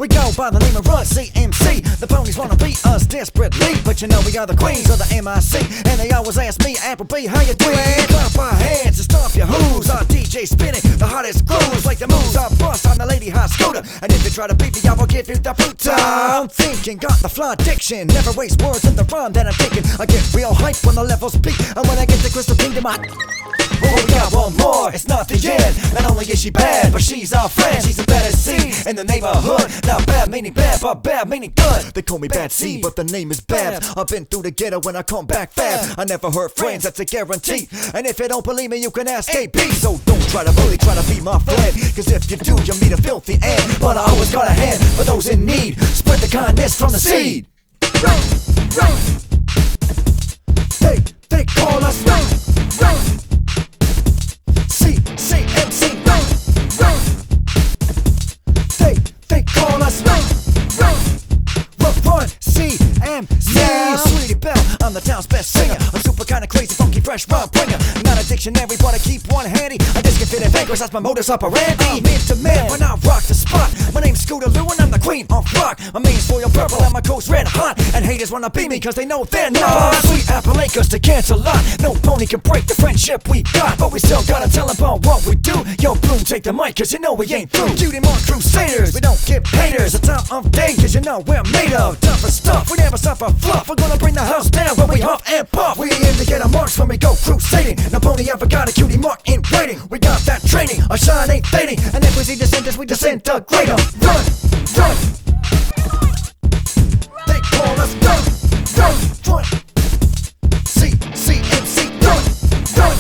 We go by the name of Run CMC. The ponies wanna beat us desperately, but you know we are the queens of the MIC. And they always ask me, Applebee, how you doing? Clap our hands and stomp your hooves. Our DJ spinning the hottest grooves, like the moves I bust on the lady hot scooter. And if you try to beat me, I will give you the boot. I'm thinking, got the fly diction. Never waste words in the rhyme that I'm thinking. I get real hype when the levels peak, and when I get the Crystal Kingdom, oh, we got one more, it's not the end. Not only is she bad, but she's our friend. She's the baddest C in the neighborhood. Not bad meaning bad, but bad meaning good. They call me Bad C, but the name is Babs. I've been through the ghetto when I come back fast. I never hurt friends, that's a guarantee. And if you don't believe me, you can ask AP. So don't try to bully, try to be my friend, cause if you do, you'll meet a filthy end. But I always got a hand for those in need. Spread the kindness from the seed. Run, run. They call us run, run. CMC, run, run. They call us run, run, CMC. Yeah. Sweetie Belle, I'm the town's best singer. I'm super kinda crazy, funky, fresh rhyme bringer. Not a dictionary, but I keep one handy. I just can fit and vanquish, that's my modus operandi. I'm into man when I rock the spot. My name's Scooter Lou and I'm the queen of rock. My main's royal purple and my coat's red hot. And haters wanna beat me cause they know they're not. Sweet Appalachians to cancel a lot. No pony can break the friendship we got, but we still gotta tell them about what we do. Yo, Bloom, take the mic cause you know we ain't through. Cutie Mark Crusaders, we don't give haters a time of day cause you know we're made of tougher stuff. We never suffer fluff. We're gonna bring the house down when we huff and puff. We aim to get our marks when we go crusading. No pony ever got a cutie mark in waiting. We got that training, our shine ain't fading. And if we see descendants, we disintegrate them. Run, run. They call us run, run. CMC, run, run.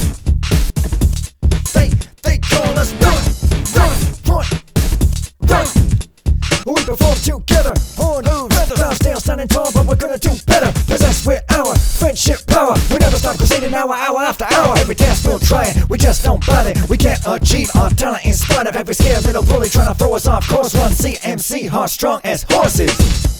They call us run. We perform together on feathers. Still standing tall, but we're gonna do better. Possessed with our friendship power. We never stop crusading hour after hour. Every task we'll try it, we just don't bother. We can't achieve our talent in spite of every scared little bully trying to throw us off course. Run CMC, hard strong as horses.